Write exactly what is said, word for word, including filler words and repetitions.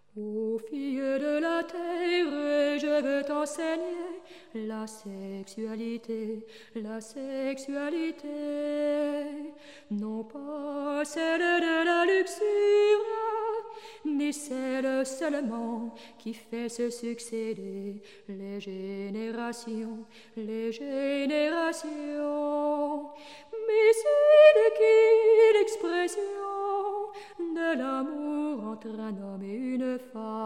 Ô fille de la terre, je veux t'enseigner la sexualité, la sexualité, non pas celle de la luxure, ni celle seulement qui fait se succéder les générations, les générations, mais celle qui est l'expression de l'amour entre un homme et une femme.